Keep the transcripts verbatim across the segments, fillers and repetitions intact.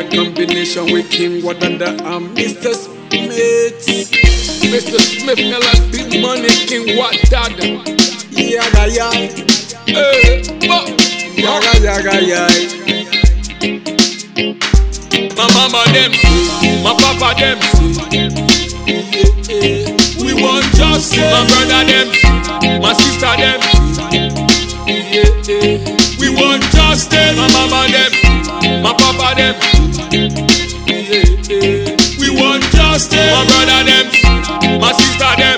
a combination with King Wadanda and Mister Smith. Mister Smith, L S P money, King Wadanda. Yaga yay, hey, oh, yaga yaga yay. My mama them, my papa them, we want justice. My brother them, my sister them, we want justice. My mama them, my papa them, we want justice. My brother them, my sister them,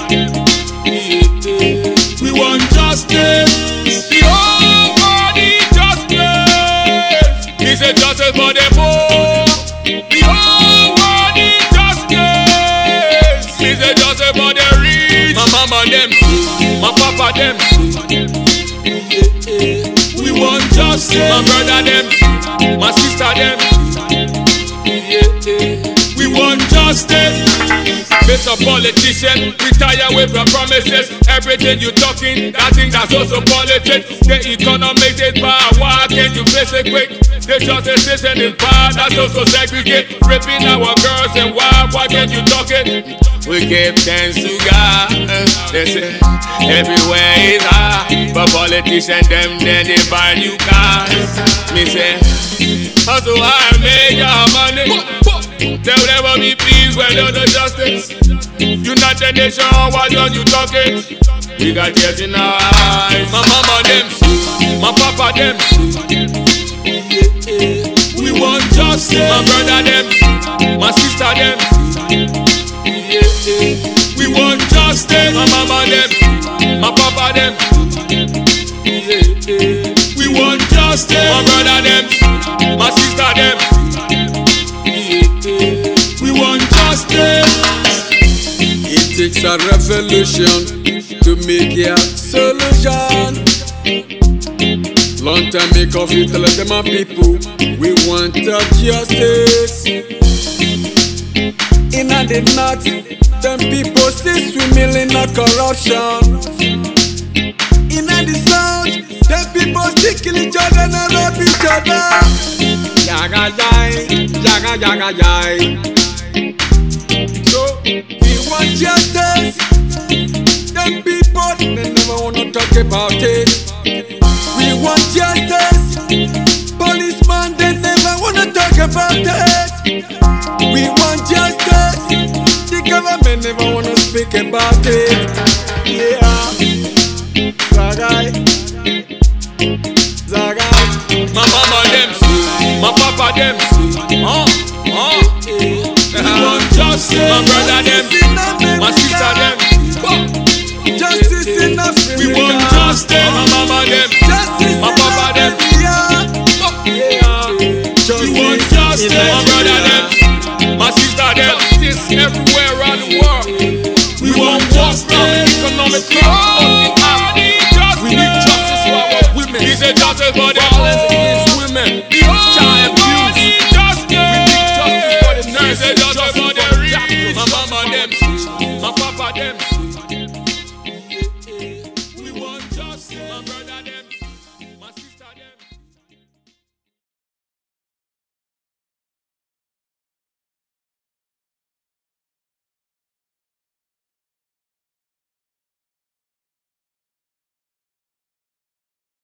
we want justice. The whole body justice. He said justice for the poor. The whole body justice. He said justice for the rich. My mama them, my papa them, we want justice. My brother them, my sister them, we want justice. Mister Politician, retire with your promises. Everything you talking, that thing that's also politics. The economics is bad, why can't you face it quick? The justice system is bad, that's also segregate. Ripping our girls and why, why can't you talk it? We give thanks to God. They say everywhere is hard, but politicians them then they buy new cars. Me say, hustle hard, make your money. There will never be peace when there's no justice. United Nations, why don't you talk it? We got tears in our eyes. My mama them, my papa them, we want justice. My brother them, my sister them, we want justice. My mama them, my papa them, we want justice. My brother them, my sister them, we want justice. It takes a revolution to make a solution. Long time ago, we tell them my people, we want a justice. In the north, them people still swimming in a corruption. In the south, them people still kill each other and rob each other. Yaga yay, yaga yaga yay. So we want justice. Them people, they never wanna talk about it. We want justice. Policemen, they never wanna talk about it. We want justice. The government never wanna speak about it. Yeah. Zagai, Zagai. My mama them, my papa them, oh, oh. We want justice. My brother them, my sister them, justice in Africa. We want justice. My mama them, my papa them, we want justice. My brother them, my sister them, justice everywhere around the world. We want justice. Economic growth. We need justice for our women. He said justice for the violence against women. Child abuse. We need justice for the nurses. Justice for the rich. My mama them, my papa them.